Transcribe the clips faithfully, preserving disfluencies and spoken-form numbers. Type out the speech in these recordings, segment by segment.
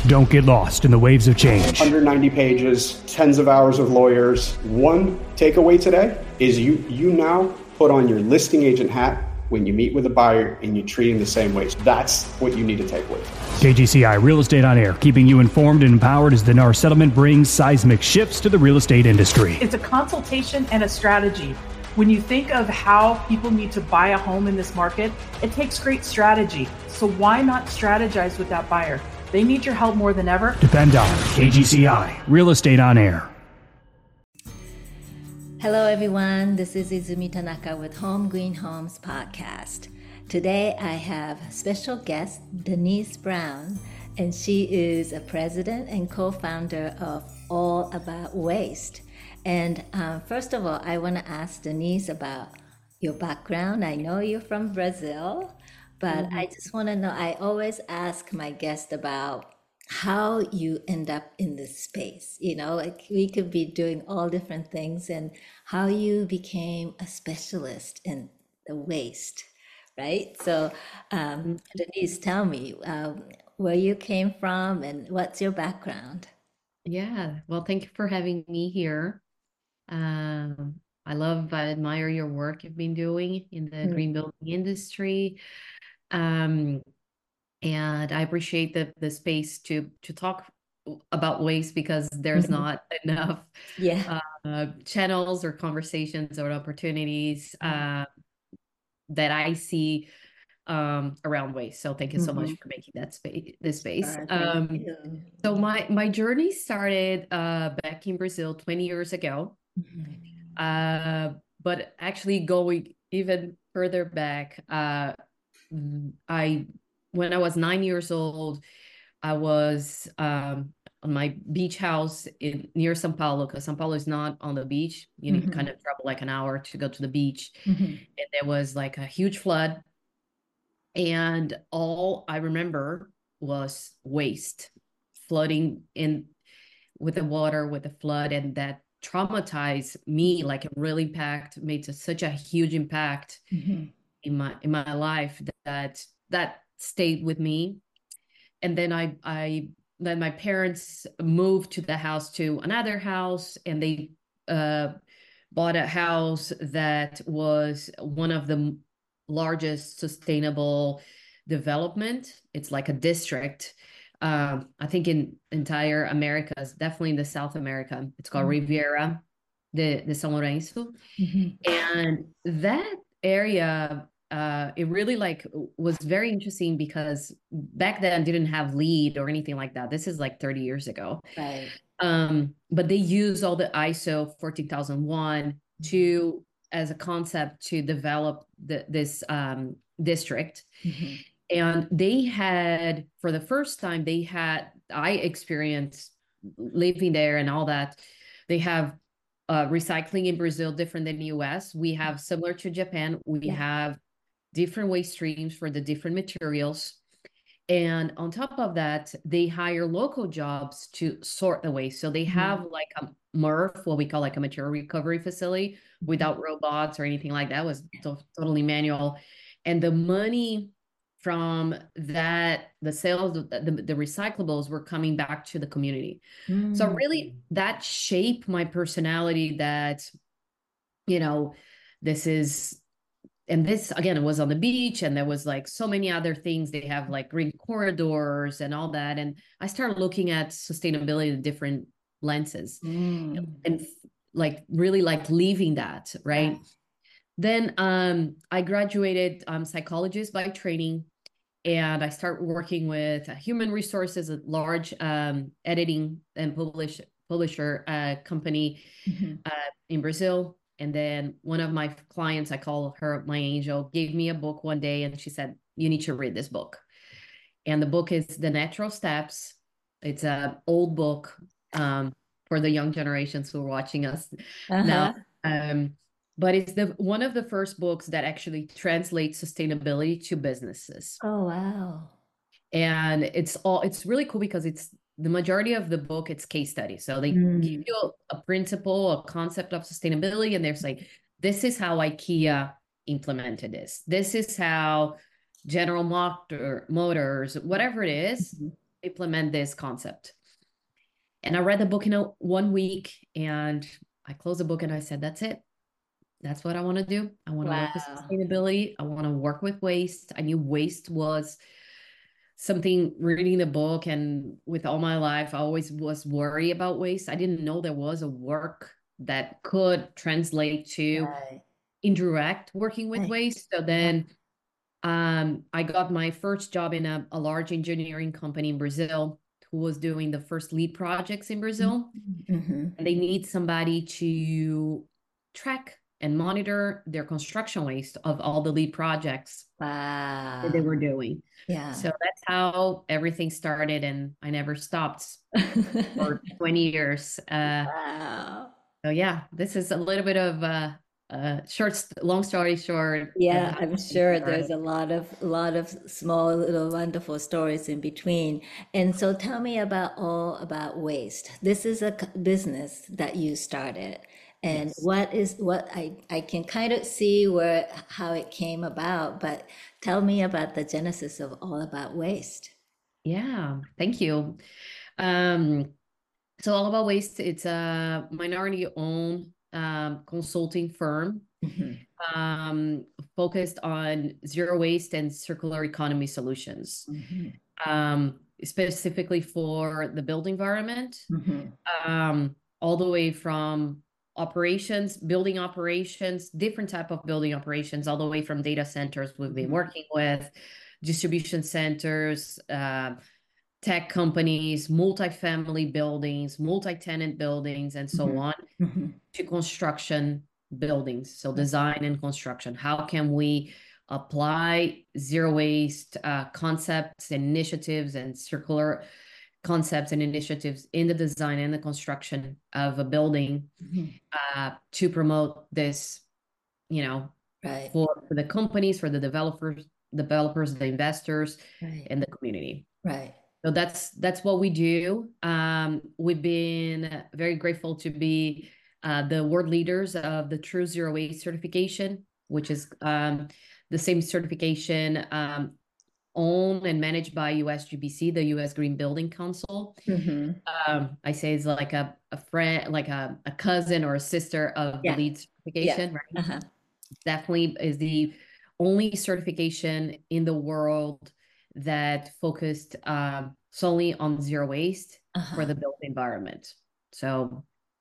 Don't get lost in the waves of change. one hundred ninety pages, tens of hours of lawyers. One takeaway today is you you now put on your listing agent hat when you meet with a buyer and you treat him the same way. That's what you need to take away. K G C I Real Estate on Air, keeping you informed and empowered as the N A R settlement brings seismic shifts to the real estate industry. It's a consultation and a strategy. When you think of how people need to buy a home in this market, it takes great strategy. So why not strategize with that buyer? They need your help more than ever. Depend on K G C I Real Estate on Air. Hello, everyone. This is Izumi Tanaka with Home Green Homes Podcast. Today, I have special guest Denise Brown, and she is a president and co-founder of All About Waste. And um, first of all, I want to ask Denise about your background. I know you're from Brazil, but mm-hmm. I just want to know, I always ask my guest about how you end up in this space. You know, like we could be doing all different things, and how you became a specialist in the waste, right? So um, Denise, tell me um, where you came from and what's your background? Yeah, well, thank you for having me here. Um, I love, I admire your work you've been doing in the mm-hmm. green building industry. Um, and I appreciate the the space to to talk about waste, because there's mm-hmm. not enough yeah. uh, channels or conversations or opportunities uh, that I see um, around waste. So thank you so mm-hmm. much for making that space this space. Right, um, so my my journey started uh, back in Brazil twenty years ago. Mm-hmm. Uh, but actually going even further back, uh, I when I was nine years old, I was um, on my beach house in near São Paulo, because São Paulo is not on the beach. You need mm-hmm. to kind of travel like an hour to go to the beach. Mm-hmm. And there was like a huge flood. And all I remember was waste flooding in with the water, with the flood. And that traumatized me, like it really impact, made such a huge impact mm-hmm. in my in my life that that stayed with me. And then I I then my parents moved to the house to another house, and they uh, bought a house that was one of the largest sustainable development. It's like a district. Um, I think in entire Americas, definitely in the South America. It's called mm-hmm. Riviera de, de São Lourenço. Mm-hmm. And that area, uh, it really like was very interesting, because back then didn't have LEED or anything like that. This is like thirty years ago. Right. Um, but they use all the I S O fourteen thousand one to, as a concept to develop the, this um, district. Mm-hmm. And they had, for the first time, they had, I experienced living there and all that. They have uh, recycling in Brazil, different than the U S. We have similar to Japan. We yeah. have different waste streams for the different materials. And on top of that, they hire local jobs to sort the waste. So they have mm-hmm. like a M R F, what we call like a material recovery facility, without robots or anything like that. It was to- totally manual. And the money from that, the sales, the, the, the recyclables were coming back to the community. Mm. So really that shaped my personality, that, you know, this is, and this, again, it was on the beach, and there was like so many other things. They have like green corridors and all that. And I started looking at sustainability in different lenses mm. and like really like leaving that, right? Yeah. Then um, I graduated um, psychologist by training, and I started working with human resources, a large um, editing and publish publisher uh, company mm-hmm. uh, in Brazil. And then one of my clients, I call her my angel, gave me a book one day, and she said, "You need to read this book." And the book is The Natural Steps. It's an old book um, for the young generations who are watching us uh-huh. now. Um, But it's the one of the first books that actually translates sustainability to businesses. Oh, wow. And it's all, it's really cool, because it's the majority of the book, it's case studies. So they mm. give you a, a principle, a concept of sustainability, and they're like, this is how IKEA implemented this. This is how General Motor, Motors, whatever it is, mm-hmm. implement this concept. And I read the book in a, one week, and I closed the book and I said, that's it. That's what I want to do. I want to Wow. work with sustainability. I want to work with waste. I knew waste was something, reading the book, and with all my life, I always was worried about waste. I didn't know there was a work that could translate to Right. indirect working with Right. waste. So then um, I got my first job in a, a large engineering company in Brazil who was doing the first LEED projects in Brazil. Mm-hmm. And they need somebody to track and monitor their construction waste of all the LEED projects Wow. that they were doing. Yeah. So that's how everything started, and I never stopped for twenty years. Uh, Wow. so yeah, this is a little bit of a, a short, long story short. Yeah, I'm sure there's a lot of a lot of small little wonderful stories in between. And so tell me about all about waste. This is a c- business that you started. And Yes. what is what I I can kind of see where how it came about, but tell me about the genesis of All About Waste. Yeah, thank you. Um, so All About Waste, it's a minority-owned um, consulting firm Mhm. um, focused on zero waste and circular economy solutions, Mhm. um, specifically for the built environment, Mhm. um, all the way from operations, building operations, different type of building operations, all the way from data centers we've been Mhm. working with, distribution centers, uh, tech companies, multifamily buildings, multi-tenant buildings, and so Mhm. on, Mhm. to construction buildings. So design and construction. How can we apply zero waste uh, concepts, initiatives, and circular concepts and initiatives in the design and the construction of a building Mhm. uh, to promote this, you know, Right. for, for the companies, for the developers, developers, the investors, Right. and the community. Right. So that's that's what we do. Um, we've been very grateful to be uh, the world leaders of the True Zero Waste certification, which is um, the same certification um, owned and managed by U S G B C, the U S Green Building Council. Mhm. Um, I say it's like a, a friend, like a, a cousin or a sister of the Yeah. LEED Yeah. certification, right? Uh-huh. Definitely is the only certification in the world that focused um, solely on zero waste for Uh-huh. the built environment. So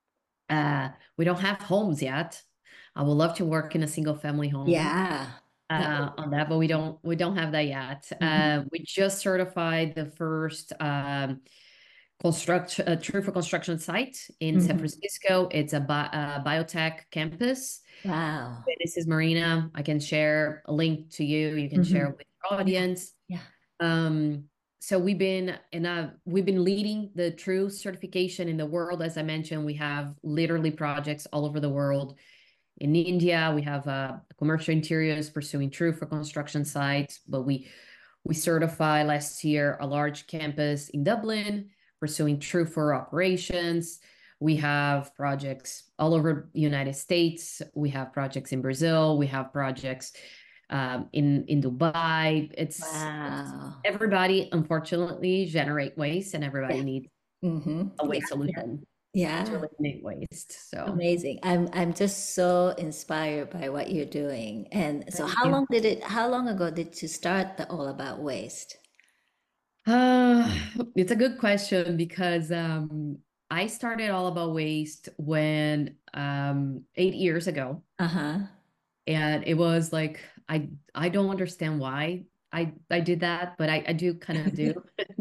uh, we don't have homes yet. I would love to work in a single family home Yeah. That uh, would on that, but we don't we don't have that yet. Mhm. Uh, we just certified the first um, construct uh, True for Construction site in San Mhm. Francisco. It's a bi- uh, biotech campus. Wow. This is Marina. I can share a link to you. You can share Mhm. with your Yeah. audience. Yeah. Um, so we've been and uh, we've been leading the True certification in the world. As I mentioned, we have literally projects all over the world. In India, we have uh, commercial interiors pursuing True for construction sites, but we we certified last year a large campus in Dublin pursuing True for operations. We have projects all over the United States. We have projects in Brazil. We have projects um, in in Dubai. It's, it's Wow. everybody, unfortunately, generate waste, and everybody Yeah. needs Mm-hmm. a Yeah. waste Yeah. solution to Yeah. eliminate waste. So Amazing. I'm I'm just so inspired by what you're doing. And so thank how you. long did it how long ago did you start the All About Waste? Uh, it's a good question because um, I started All About Waste when um, eight years ago, Uh-huh. and it was like I I don't understand why I I did that, but I I do kind of do.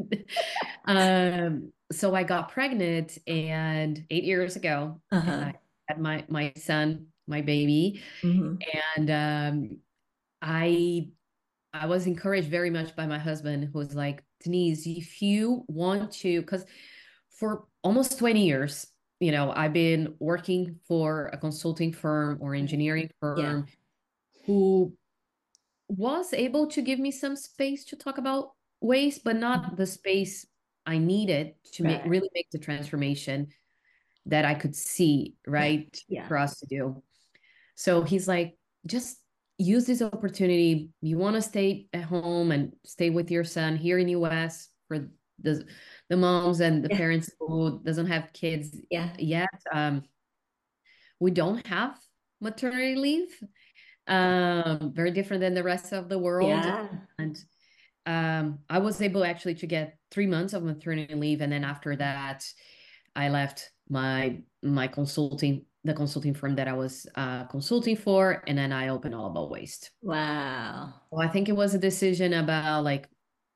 Um, so I got pregnant and eight years ago, and Uh-huh. I had my my son, my baby, Mm-hmm. and um, I I was encouraged very much by my husband, who was like, Denise, if you want to, because for almost twenty years, you know, I've been working for a consulting firm or engineering Yeah. firm who was able to give me some space to talk about waste, but Mhm. not the space I needed to make Right. really make the transformation that I could see, Yeah. right, Yeah. for us to do. So he's like, just use this opportunity. You want to stay at home and stay with your son here in U S for the, the moms and the Yeah. parents who doesn't have kids Yeah. yet, um, we don't have maternity leave. Um, very different than the rest of the world. Yeah. And um, I was able actually to get three months of maternity leave, and then after that, I left my my consulting the consulting firm that I was uh, consulting for, and then I opened All About Waste. Wow. Well, I think it was a decision about like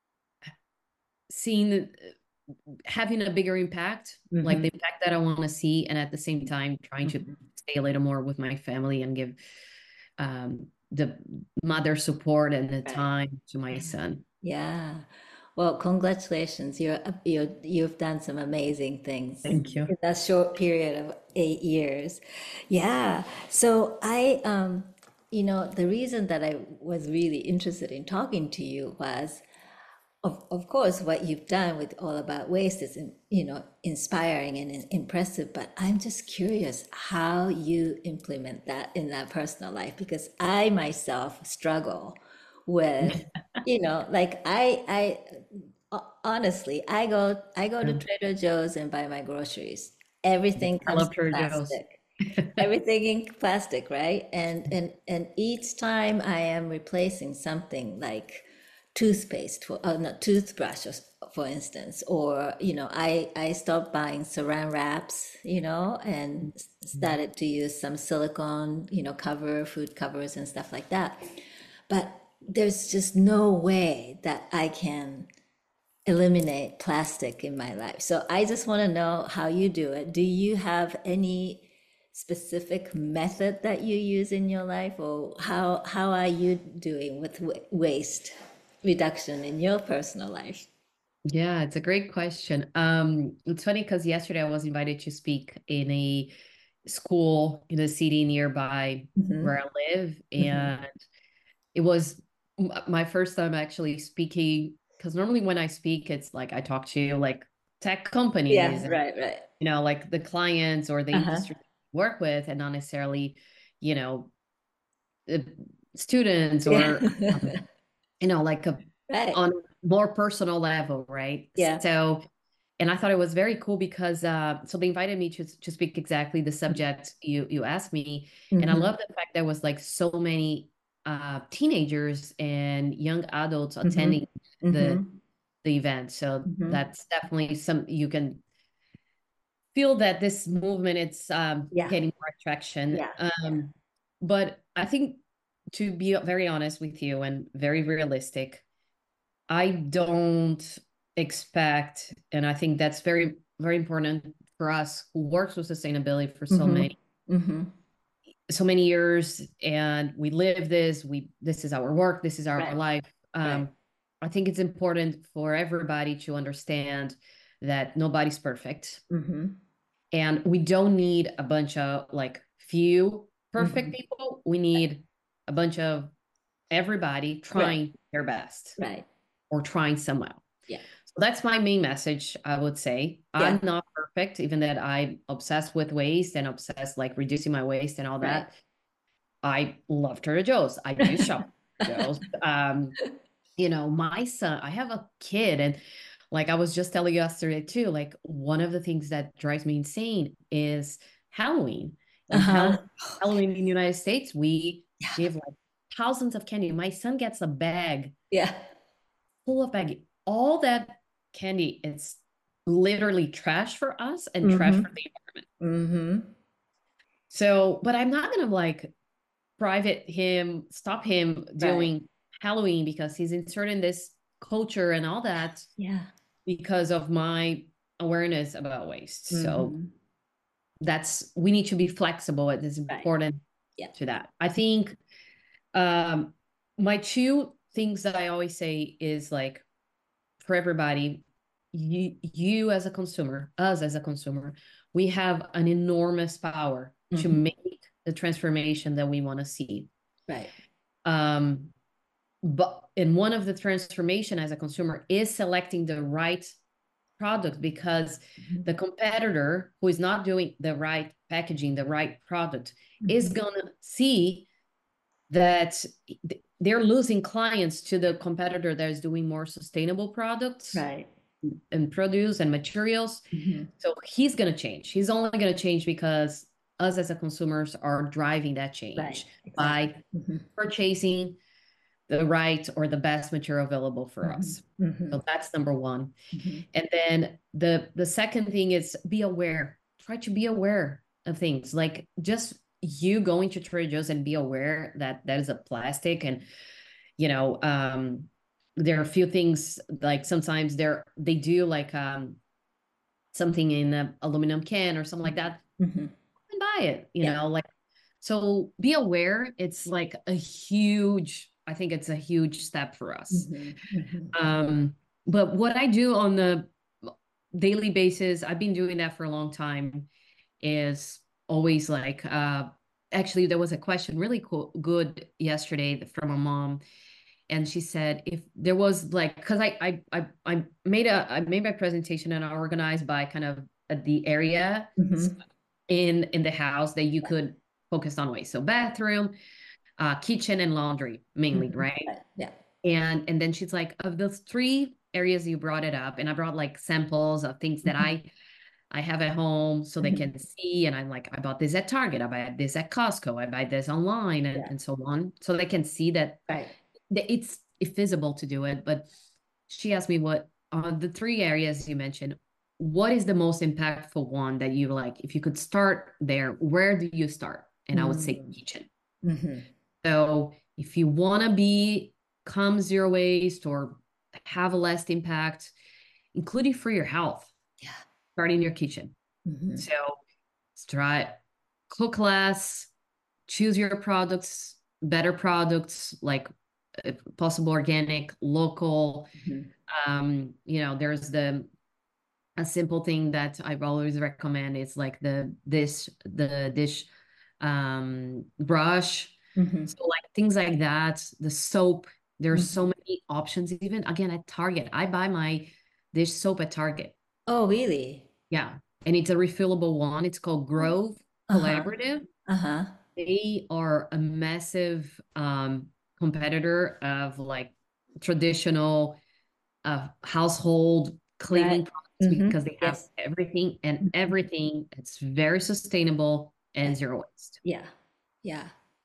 seeing having a bigger impact, mm-hmm. like the impact that I want to see, and at the same time trying mm-hmm. to stay a little more with my family and give um, the mother support and the time to my son. Yeah. Well, congratulations. You're, you're, you've done some amazing things. Thank you. In that short period of eight years. Yeah. So I, um, you know, the reason that I was really interested in talking to you was, of, of course, what you've done with All About Waste is, you know, inspiring and impressive, but I'm just curious how you implement that in that personal life, because I myself struggle with, you know, like I, I, honestly, I go, I go to Trader Joe's and buy my groceries. Everything comes in plastic. Everything in plastic, right? And and and each time I am replacing something like toothpaste, for, uh, not toothbrushes, for instance, or you know, I I stopped buying Saran wraps, you know, and started to use some silicone, you know, cover food covers and stuff like that. But there's just no way that I can eliminate plastic in my life. So I just want to know how you do it. Do you have any specific method that you use in your life, or how how are you doing with waste reduction in your personal life? Yeah, it's a great question. Um, it's funny because yesterday I was invited to speak in a school in a city nearby mm-hmm. where I live, and mm-hmm. it was my first time actually speaking, because normally when I speak, it's like I talk to like tech companies, yeah, and, right, right, you know, like the clients or the uh-huh. industry I work with, and not necessarily, you know, students or yeah. um, you know, like a right. on a more personal level, right? Yeah. So, and I thought it was very cool because uh, so they invited me to to speak exactly the subject you you asked me, mm-hmm. and I love the fact there was like so many uh, teenagers and young adults mm-hmm. attending mm-hmm. the the event. So mm-hmm. that's definitely some you can feel that this movement it's um, yeah. getting more traction. Yeah. Um, yeah. But I think, to be very honest with you and very realistic, I don't expect, and I think that's very, very important for us who works with sustainability for so mm-hmm. many, mm-hmm. so many years, and we live this, we, this is our work, this is our right. life. Um, right. I think it's important for everybody to understand that nobody's perfect. Mm-hmm. And we don't need a bunch of like few perfect mm-hmm. people. We need a bunch of everybody trying right. their best. Right. Or trying somehow. Yeah. So that's my main message, I would say. Yeah. I'm not perfect, even that I'm obsessed with waste and obsessed like reducing my waste and all that. Right. I love Trader Joe's. I do shop at Joe's. Um, you know, my son, I have a kid, and like I was just telling you yesterday too, like one of the things that drives me insane is Halloween. Uh-huh. Halloween in the United States, we yeah. give like thousands of candy. My son gets a bag. Yeah. Full of baggy. All that candy is literally trash for us and mm-hmm. trash for the environment. Mm-hmm. So, but I'm not gonna like private him, stop him right. doing Halloween because he's inserting this culture and all that. Yeah. Because of my awareness about waste. Mm-hmm. So that's, we need to be flexible. It is important right. yeah. to that. I think um, my two things that I always say is like, for everybody, you, you as a consumer, us as a consumer, we have an enormous power mm-hmm. to make the transformation that we want to see. Right. Um, but and one of the transformation as a consumer is selecting the right product, because mm-hmm. the competitor who is not doing the right packaging, the right product mm-hmm. is gonna see that they're losing clients to the competitor that is doing more sustainable products. Right. and produce and materials. Mm-hmm. So he's going to change. He's only going to change because us as a consumers are driving that change, right, exactly, by mm-hmm. purchasing the right or the best material available for mm-hmm. us. Mm-hmm. So that's number one. Mm-hmm. And then the the second thing is be aware. Try to be aware of things, like just you going to Trader Joe's and be aware that that is a plastic, and you know, um, there are a few things, like sometimes they're they do like um, something in an aluminum can or something like that. Mm-hmm. And buy it, you yeah. know, like, so be aware. It's like a huge, I think it's a huge step for us. Mm-hmm. Mm-hmm. Um, but what I do on the daily basis, I've been doing that for a long time, is always like, uh, actually there was a question really cool, good yesterday from a mom. And she said, if there was like, cause I, I, I, I made a, I made my presentation and I organized by kind of the area mm-hmm. in, in the house that you could focus on waste. So bathroom, uh, kitchen and laundry mainly. Mm-hmm. Right. Yeah. And, and then she's like, of those three areas you brought it up, and I brought like samples of things that mm-hmm. I, I have at home so they mm-hmm. can see. And I'm like, I bought this at Target. I buy this at Costco. I buy this online and, yeah. and so on. So they can see that, right. that it's feasible to do it. But she asked me, what uh, the three areas you mentioned, what is the most impactful one that you like? If you could start there, where do you start? And mm-hmm. I would say kitchen. Mm-hmm. So if you want to be come zero waste or have a less impact, including for your health, yeah, start in your kitchen. Mm-hmm. So try cook less, choose your products, better products, like if possible organic, local. Mm-hmm. Um, you know, there's the a simple thing that I always recommend is like the dish, the dish um, brush. Mm-hmm. So like things like that, the soap, there's mm-hmm. so many options. Even again at Target, I buy my dish soap at Target. Oh, really? Yeah. And it's a refillable one. It's called Grove uh-huh. Collaborative. Uh-huh. They are a massive um, competitor of like traditional uh, household cleaning right. products mm-hmm. because they have yes. everything and mm-hmm. everything. It's very sustainable and zero waste. Yeah. Yeah.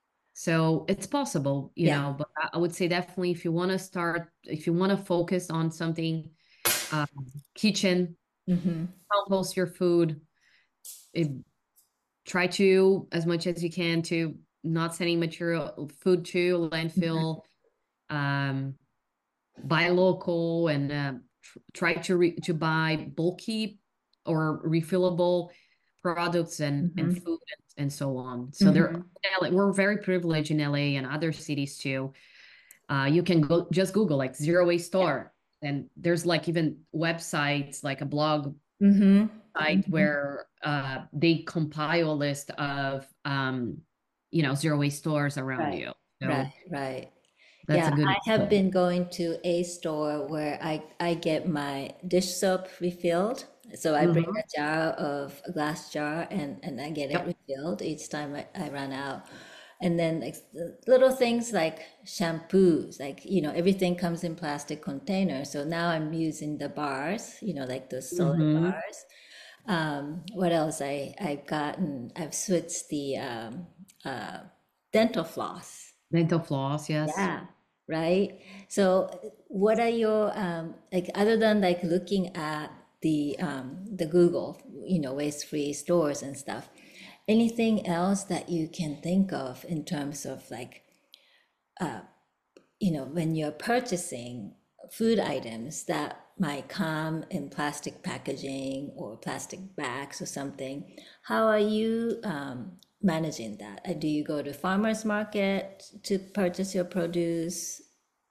So it's possible, you yeah. know, but I would say definitely if you want to start, if you want to focus on something, um, kitchen, mm-hmm. compost your food, it, try to, as much as you can, to not sending material food to landfill, mm-hmm. um, buy local, and uh, tr- try to re- to buy bulky or refillable products and, mm-hmm. and food and, and so on. So mm-hmm. there, we're very privileged in L A and other cities too. Uh, you can go just Google like zero waste store, yeah. and there's like even websites, like a blog mm-hmm. site mm-hmm. where uh, they compile a list of um, you know, zero waste stores around right. you. So right, right. That's yeah, a good I have been going to a store where I, I get my dish soap refilled. So I mm-hmm. bring a jar of a glass jar and, and I get yep. it refilled each time I, I run out. And then like little things like shampoos, like, you know, everything comes in plastic containers. So now I'm using the bars, you know, like the solid mm-hmm. bars. Um, what else? I, I've gotten, I've switched the um, uh, dental floss. Dental floss, yes. Yeah, right. So what are your, um, like, other than like looking at the um, the Google, you know, waste-free stores and stuff, anything else that you can think of in terms of like, uh, you know, when you're purchasing food items that might come in plastic packaging or plastic bags or something, how are you um, managing that? Do you go to farmers market to purchase your produce?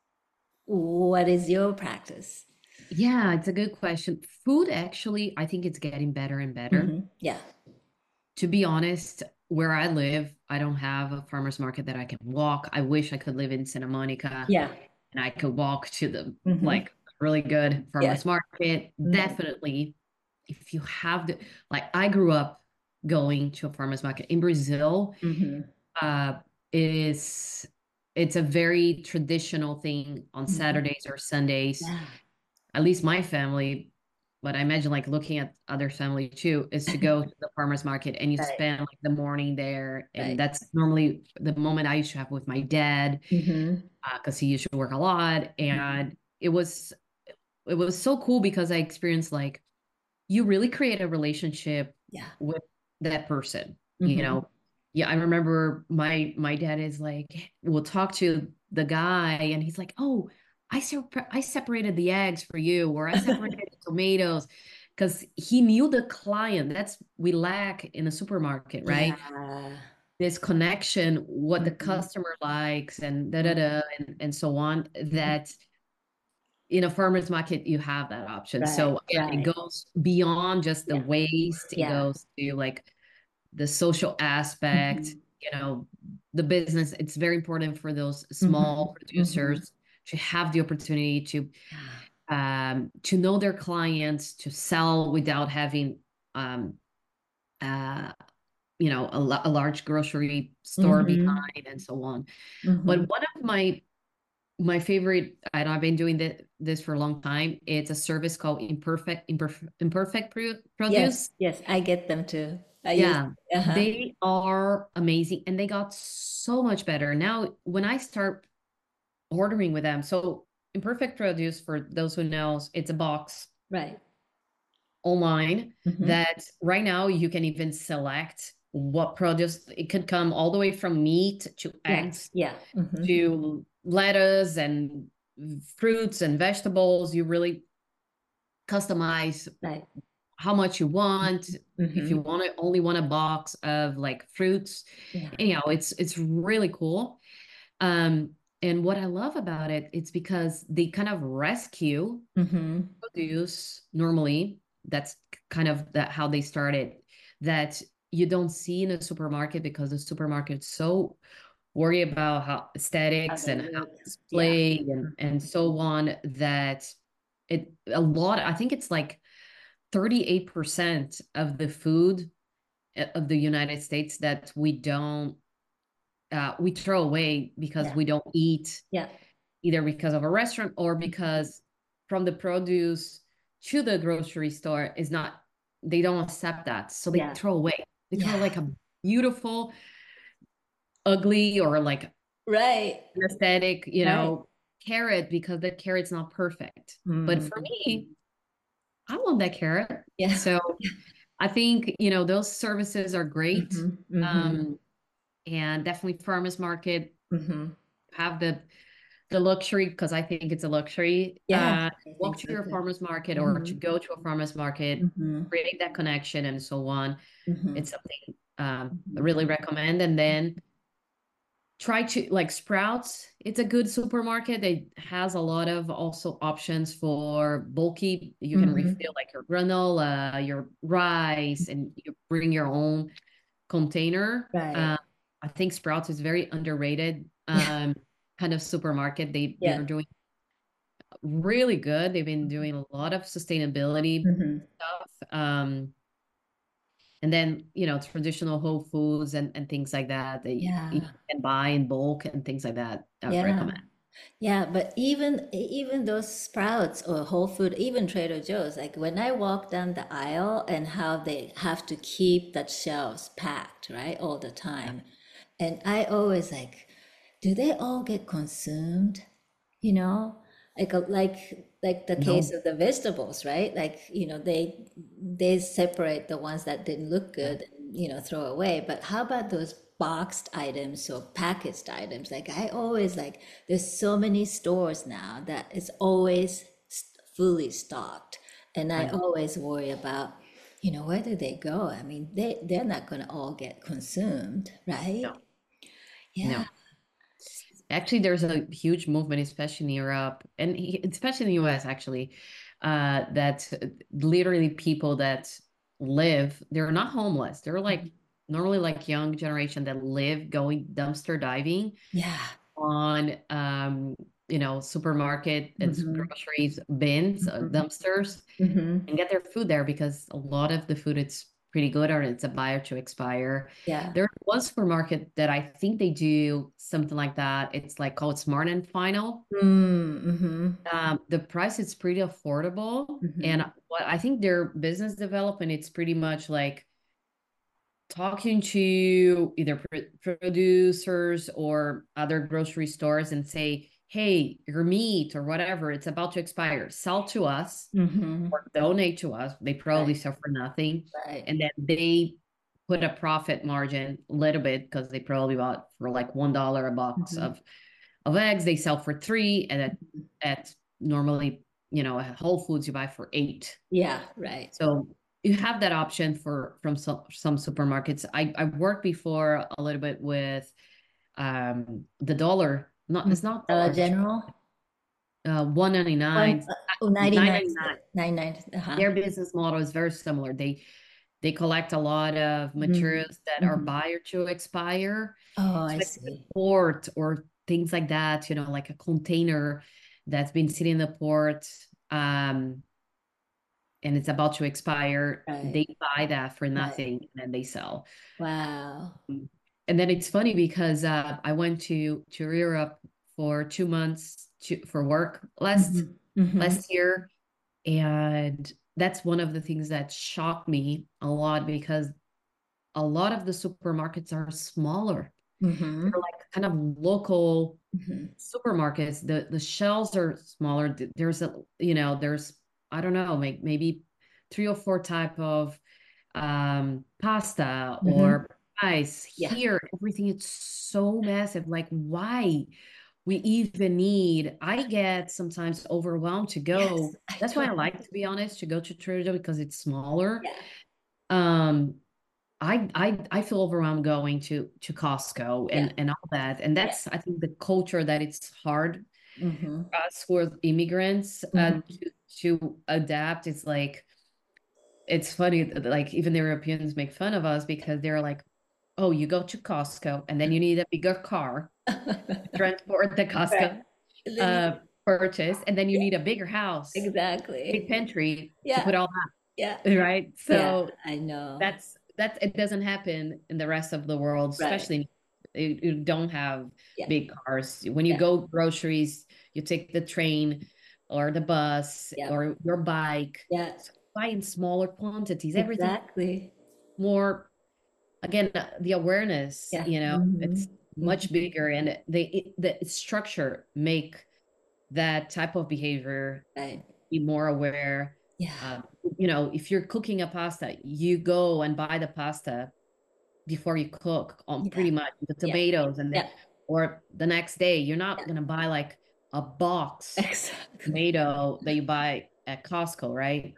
What is your practice? Yeah, it's a good question. Food, actually, I think it's getting better and better. Mm-hmm. Yeah. To be honest, where I live, I don't have a farmer's market that I can walk. I wish I could live in Santa Monica. Yeah. And I could walk to the mm-hmm. like really good farmer's yeah. market. Mm-hmm. Definitely, if you have the, like, I grew up going to a farmer's market in Brazil. Mm-hmm. Uh, it is, it's a very traditional thing on mm-hmm. Saturdays or Sundays. Yeah. At least my family, but I imagine like looking at other family too, is to go to the farmer's market and you Right. spend like the morning there. And Right. that's normally the moment I used to have with my dad, Mm-hmm. because he used to work a lot. And it was it was so cool because I experienced like you really create a relationship Yeah. with that person, you Mm-hmm. know. Yeah, I remember my my dad is like, we'll talk to the guy and he's like, oh, I separ- I separated the eggs for you, or I separated the tomatoes, because he knew the client. That's we lack in the supermarket, right? Yeah. This connection, what the Mm-hmm. customer likes, and da da da, and, and so on. That in a farmer's market, you have that option. Right. So again, it Right. goes beyond just the Yeah. waste. It Yeah. goes to like the social aspect, Mm-hmm. you know, the business. It's very important for those Mm-hmm. small Mm-hmm. producers to have the opportunity to Yeah. um, to know their clients, to sell without having um, uh, you know, a, la- a large grocery store Mm-hmm. behind and so on. Mm-hmm. But one of my my favorite, I know I've been doing this, this for a long time. It's a service called Imperfect Imperfect, Imperfect Pro- Yes. Produce. Yes. I get them too. I use. Yeah, Uh-huh. they are amazing and they got so much better. Now, when I start ordering with them, so Imperfect Produce, for those who knows, it's a box Right. online Mm-hmm. that right now you can even select what produce. It could come all the way from meat to Yeah. eggs Yeah. Mm-hmm. to lettuce and fruits and vegetables. You really customize Right. how much you want. If Mm-hmm. you want to only want a box of like fruits, Yeah. anyhow, it's it's really cool. Um, and what I love about it, it's because they kind of rescue Mm-hmm. produce normally. That's kind of that how they started, that you don't see in a supermarket, because the supermarket's so worry about how How aesthetics they and how look. it's Yeah. displayed and and so on, that it a lot, I think it's like thirty-eight percent of the food uh, of the United States that we don't uh, we throw away because Yeah. we don't eat, Yeah. either because of a restaurant or because from the produce to the grocery store is not, they don't accept that, so they Yeah. throw away, they throw Yeah. like a beautiful ugly or like Right. aesthetic, you Right. know, carrot, because the carrot's not perfect. But for Mm-hmm. me, I want that carrot. Yeah. So I think, you know, those services are great. Mm-hmm. Mm-hmm. Um, and definitely farmers market Mm-hmm. have the the luxury, because I think it's a luxury, Yeah. uh, I walk think to so your too. farmers market or Mm-hmm. to go to a farmers market, Mm-hmm. create that connection and so on. Mm-hmm. It's something um, I Mm-hmm. really recommend. And then try to like Sprouts. It's a good supermarket. It has a lot of also options for bulky. You can Mm-hmm. refill like your granola, your rice, and you bring your own container. Right. Uh, I think Sprouts is very underrated Yeah. um, kind of supermarket. They they Yeah. are doing really good. They've been doing a lot of sustainability Mm-hmm. stuff. Um, and then, you know, traditional Whole Foods and, and things like that. They you Yeah. can buy in bulk and things like that. I would Yeah. recommend. Yeah, but even even those Sprouts or Whole Food, even Trader Joe's, like when I walk down the aisle and how they have to keep that shelves packed, right, all the time. And I always like, do they all get consumed? You know, like a, like like the case No. of the vegetables, right? Like, you know, they they separate the ones that didn't look Yeah. good and, you know, throw away. But how about those boxed items or packaged items? Like I always like, there's so many stores now that it's always s- fully stocked. And I Right. always worry about, you know, where do they go? I mean, they they're not going to all get consumed, right? No. Yeah. No. Actually, there's a huge movement, especially in Europe and he- especially in the U S, actually, uh, that literally people that live, they're not homeless. They're like normally like young generation that live going dumpster diving Yeah. on, um, you know, supermarket and s- Mm-hmm. groceries bins, uh, dumpsters, Mm-hmm. and get their food there, because a lot of the food it's pretty good, or it's a buyer to expire. Yeah. There's one supermarket that I think they do something like that. It's like called Smart and Final. Mm-hmm. Um, the price is pretty affordable, Mm-hmm. and what I think their business development, it's pretty much like talking to either pr- producers or other grocery stores and say, hey, your meat or whatever, it's about to expire. Sell to us Mm-hmm. or donate to us. They probably Right. sell for nothing. Right. And then they put a profit margin a little bit because they probably bought for like one dollar a box Mm-hmm. of of eggs. They sell for three, and at, at normally, you know, at Whole Foods you buy for eight. Yeah, right. So you have that option for from some some supermarkets. I I worked before a little bit with um the dollar. Not it's not Dollar Dollar General. uh one ninety One, nine. uh, oh, ninety-nine. nine ninety-nine. ninety-nine. Uh-huh. Their business model is very similar. They they collect a lot of materials that are Mhm. buyer to expire, Oh, I especially see. port or things like that, you know, like a container that's been sitting in the port, um, and it's about to expire. Right. They buy that for Right. nothing and then they sell. Wow. And then it's funny because uh, I went to to Europe for two months to, for work last Mhm. Mhm. last year, and that's one of the things that shocked me a lot because a lot of the supermarkets are smaller. Mhm. They're like kind of local Mhm. supermarkets. The the shelves are smaller. Th- There's a, you know, there's, I don't know, maybe maybe three or four type of um pasta Mhm. or rice. Yeah. Here, everything is so massive. Like, why we even need, I get sometimes overwhelmed to go. Yes, I That's why I totally. like, to be honest, to go to Trader Joe because it's smaller. Yeah. Um, I I I feel overwhelmed going to to Costco Yeah. and and all that. And Yeah. that's, I think, the culture that it's hard Mhm. for us who are immigrants uh Mhm. to, to adapt. It's like, it's funny that, like, even the Europeans make fun of us because they're like, oh, you go to Costco and then you need a bigger car to transport the Right. Costco And then you, uh purchase, and then you yeah, need a bigger house, big exactly. pantry to Yeah. put all Yeah. that, right? Yeah, So I know. that's that's it doesn't happen in the rest of the world, Right. especially you, you don't have Yeah. big cars. When you Yeah. go groceries, you take the train or the bus Yeah. or your bike. Yeah. So buy in smaller quantities. Everything Exactly. more, again, uh, the awareness, Yeah. you know, it's Mhm. much Mhm. bigger, and the it, the structure make that type of behavior Right. be more aware. Yeah. Um, you know, if you're cooking a pasta, you go and buy the pasta before you cook on Yeah. pretty much the Yeah. tomatoes, and then Yeah. or the next day you're not Yeah. gonna buy like a box Exactly. tomato that you buy at Costco, right?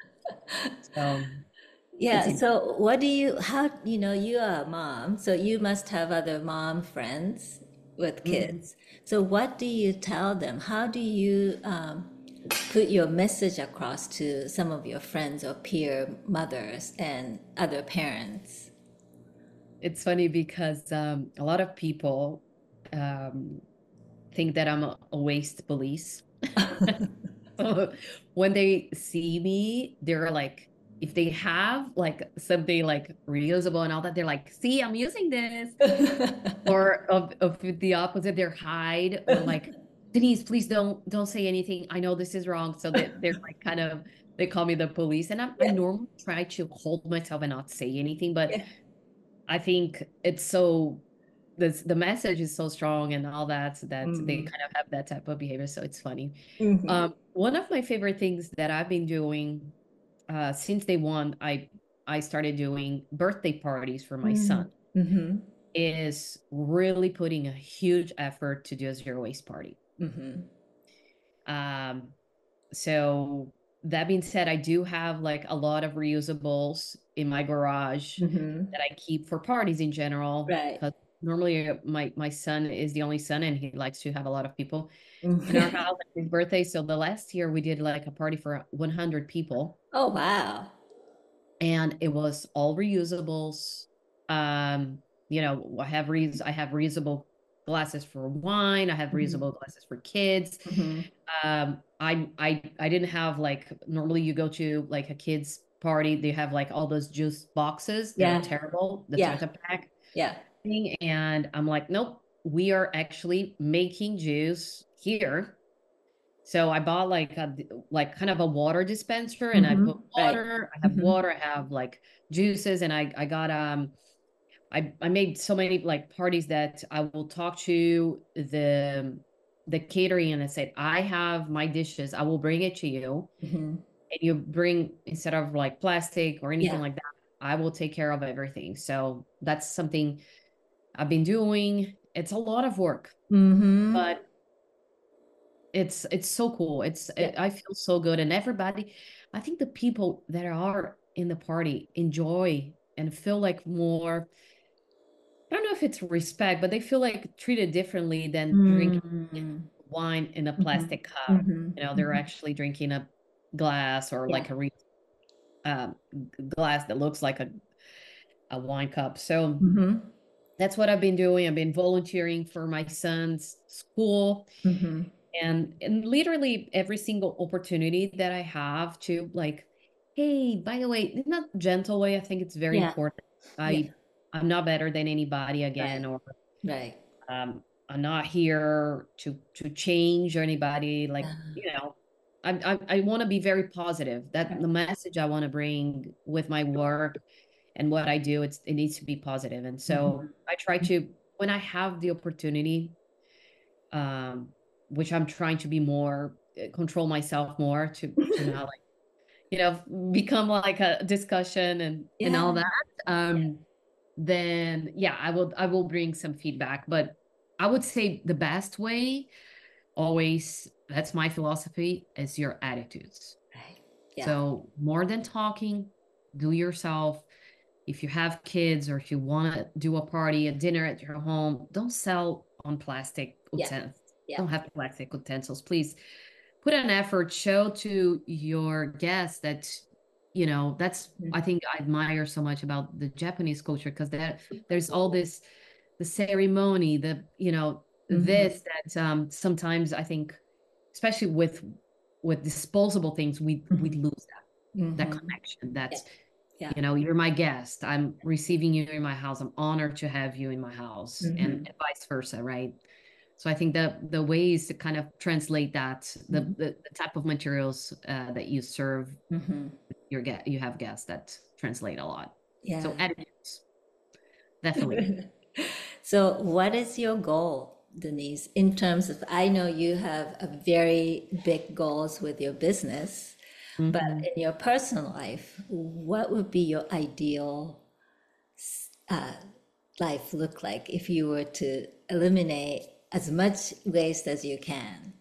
So Yeah. it's So what do you, how, you know, you are a mom, so you must have other mom friends with Mhm. kids. So what do you tell them? How do you um, put your message across to some of your friends or peer mothers and other parents? It's funny because um, a lot of people um, think that I'm a, a waste police. So when they see me, they're like, if they have like something like reusable and all that, they're like, see, I'm using this. Or of, of the opposite, they're hide or like, Denise, please don't don't say anything. I know this is wrong. So they, they're like kind of, they call me the police. And I'm, I Yeah. normally try to hold myself and not say anything, but Yeah. I think it's so, this the message is so strong and all that, so that they Mhm. kind of have that type of behavior. So it's funny. Mhm. Um, one of my favorite things that I've been doing uh, since day one, I I started doing birthday parties for my son, Mhm. is really putting a huge effort to do a zero waste party. Mhm. Um, so that being said, I do have like a lot of reusables in my garage Mhm. that I keep for parties in general. Right. Because normally uh, my my son is the only son, and he likes to have a lot of people in our Mhm. house at his birthday. So the last year we did like a party for one hundred people, Oh, wow. and it was all reusables. Um, you know, I have reus I have reusable glasses for wine. I have Mhm. reusable glasses for kids. Mhm. Um, I I I didn't have like, normally you go to like a kid's party, they have like all those juice boxes. They're Yeah. terrible, the Yeah. Tetra Pak Yeah. thing. And I'm like, nope, we are actually making juice here. So I bought like a like kind of a water dispenser, and I Mhm. put water, I have Mhm. water, I have like juices, and I I got um I I made so many like parties that I will talk to the the catering, and I said, I have my dishes, I will bring it to you. Mhm. And you bring, instead of like plastic or anything Yeah. like that, I will take care of everything. So that's something I've been doing. It's a lot of work, Mhm. but it's it's so cool. It's Yeah. I feel so good, and everybody, I think the people that are in the party enjoy and feel like more, I don't know if it's respect, but they feel like treated differently than drinking Mm. wine in a Mhm. plastic cup. Mhm. You know, they're Mhm. actually drinking a glass, or Yeah. like a re um, glass that looks like a, a wine cup. So Mhm. that's what I've been doing. I've been volunteering for my son's school, Mhm. and and literally every single opportunity that I have to, like, hey, by the way, in a gentle way, I think it's very Yeah. important. Yeah. I I'm not better than anybody again, Right. or Right. um, I'm not here to to change anybody. Like, Yeah. you know, I I, I want to be very positive. That the message I want to bring with my work and what I do, it's it needs to be positive. And so Mhm. I try to, when I have the opportunity, um, which I'm trying to be more, uh, control myself more, to to not like, you know, become like a discussion and and Yeah. all that. Um, then yeah, I will I will bring some feedback. But I would say the best way, always, that's my philosophy, is your attitudes. Right. Yeah. So more than talking, do yourself. If you have kids, or if you want to do a party, a dinner at your home, don't sell on plastic Yeah. utensils. Yeah. Don't have plastic utensils. Please put an effort, show to your guests that, you know, that's, I Mhm. think I admire so much about the Japanese culture, because that there's all this, the ceremony, the, you know, Mhm. this, that um sometimes I think, especially with with disposable things, we we Mhm. lose that that Mhm. connection. Yeah. That's, Yeah. you know, you're my guest, I'm receiving you in my house, I'm honored to have you in my house, and, Mhm. and vice versa, right? So I think that the ways to kind of translate that, the Mhm. the, the type of materials uh, that you serve Mhm. your get you have guests that translate a lot. So Yeah. attitudes, definitely. So, what is your goal, Denise, in terms of? I know you have a very big goals with your business, but Mhm. in your personal life, what would be your ideal uh, life look like if you were to eliminate as much waste as you can?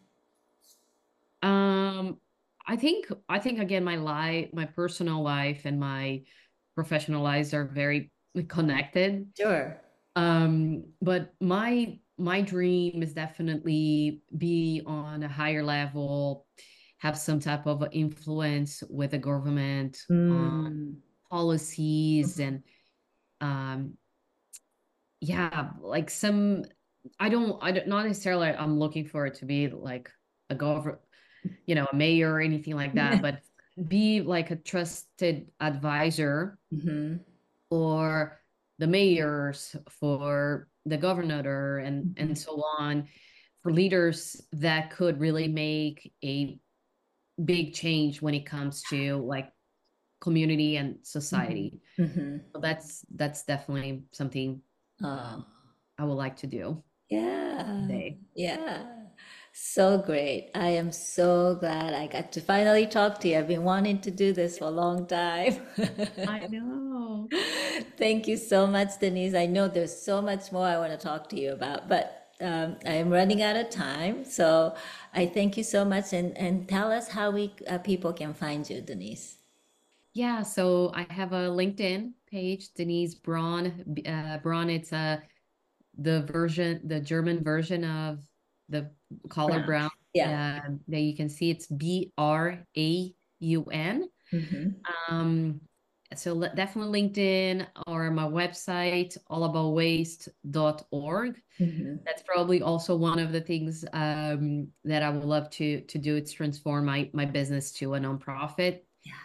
Um, I think I think again, my life, my personal life and my professional lives are very connected. Sure. Um, but my my dream is definitely be on a higher level, have some type of influence with the government on Mm. policies, and um yeah, like some, I don't I don't not necessarily I'm looking for it to be like a government, you know, a mayor or anything like that, but be like a trusted advisor Mhm. for the mayors, for the governor, and and Mhm. so on, for leaders that could really make a big change when it comes to like community and Mhm. society. Mhm. So that's that's definitely something Oh, um, I would like to do yeah. today. Yeah. So great. I am so glad I got to finally talk to you. I've been wanting to do this for a long time. I know. Thank you so much, Denise. I know there's so much more I want to talk to you about, but um, I'm running out of time. So I thank you so much, and, and tell us how we uh, people can find you, Denise. Yeah, so I have a LinkedIn page, Denise Braun. B- Uh, Braun, it's uh, the version, the German version of the color Brown. brown. Yeah. Uh, that you can see, it's B R A U N. Mm-hmm. Um, so le- definitely LinkedIn, or my website, all about waste dot org. Mm-hmm. That's probably also one of the things um, that I would love to to do. It's transform my my business to a nonprofit.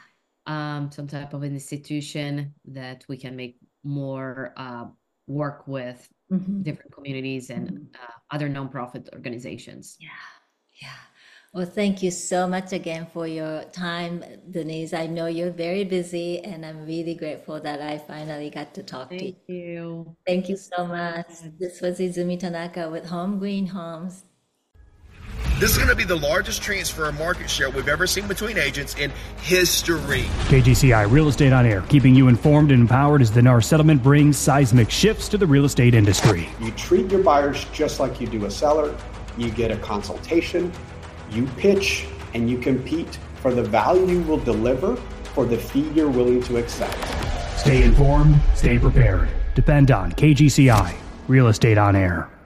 um, some type of institution that we can make more uh, work with mm-hmm. different communities and mm-hmm. uh, other nonprofit organizations. Yeah, yeah. Well, thank you so much again for your time, Denise. I know you're very busy, and I'm really grateful that I finally got to talk thank to you. Thank you. Thank you so much. This was Izumi Tanaka with Home Green Homes. This is going to be the largest transfer of market share we've ever seen between agents in history. K G C I Real Estate on Air, keeping you informed and empowered as the N A R settlement brings seismic shifts to the real estate industry. You treat your buyers just like you do a seller. You get a consultation, you pitch, and you compete for the value you will deliver for the fee you're willing to accept. Stay informed, stay prepared. Depend on K G C I Real Estate on Air.